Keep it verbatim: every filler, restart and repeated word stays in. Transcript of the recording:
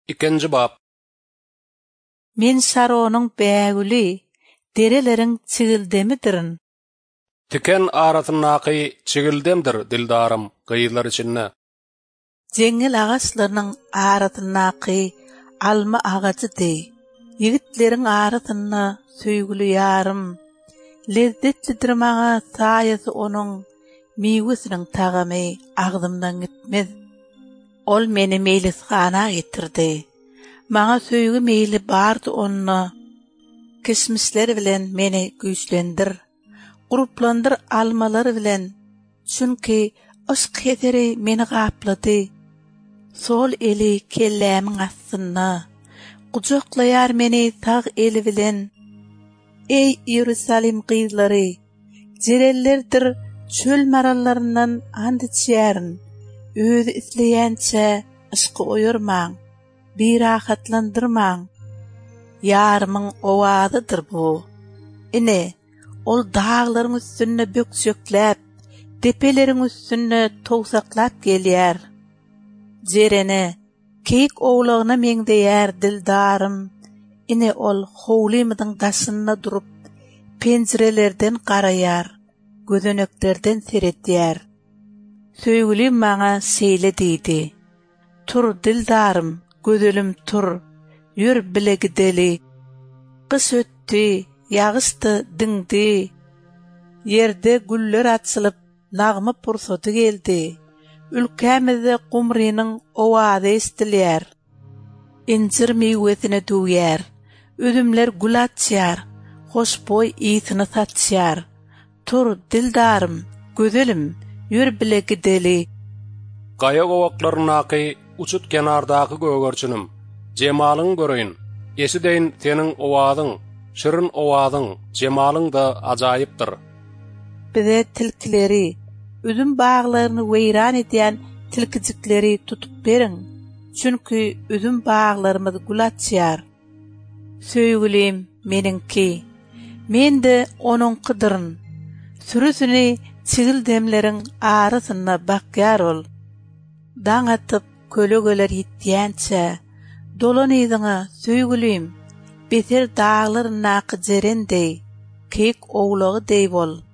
İkinci bab. Men saroның bägüli, derelerin çigildemidirin. Tiken aratynnaky çigildemdir dildarym gyýylar içinde. Jengil ağaçlarynyň aratynaky alma ağacı dey. Yigitleriň aratyna söýgüli ýarym. Lezzetlidir maňa saýasy onuň miwesiniň tagamy agdymdan gitmez. Ol meni meylisxana getirdi. Maňa söýgü meyli bardy onna. Kismisler bilen meni güýçlendir. Gruplandyr almalar bilen. Çünki aşk heteri meni gaplady. Sol eli kellämiň astyna. Gujaklayar meni tag eli bilen. Ey Ýerusalim gyzlary, jerellerdir çöl marallaryndan andy çärin. Özü isleýänçe aşky oýarmaň, birahatlandyrmaň. Ýarymyň owazydyr bu. Ine, ol dağlaryň üstüne bökşekläp, tepeleriň üstüne towsaklap gelýär. Jerene, keyik owlagyna meňdeýär dildarym. Ine ol howlymydyň daşyna durup, penjirelerden garaýar, gözeneklerden seretýär. Söýgüli maňa seýle diýdi. Tur dildarym, gözelim tur, ýür bile gideli. Kış ötdi, ýagyşdy, diňdi. Ýerde güller açylyp, nagma pursady geldi. Ülkämizde gumrynyň owazy estilýär. İncir meýwesine döwýär. Ödümler gül açýar. Hoşboý ýysyny satýar. Tur dildarym, gözelim, ýür bile gideli. Gaýa gowaklarynaky uçut kenardaky gögörçünim. Jemalyň göreýin. Esideýin seniň owazyň, şirin owazyň, jemalyň da ajaýypdyr. Bize tilkileri, üzüm bağlaryny weýran edýän tilkijikleri tutup beriň. Çünki üzüm bağlarymyz gül açýar. Söýgülim meniňki, mende onuň kydyryn. Sürüsini çigil demleriň arasyna bakýar ol. Daň atyp kölegeler ýitýänçe, dolan ýyzyňa söýgülim, beter dağlaryna jerendey, keyik owlagy dey bol.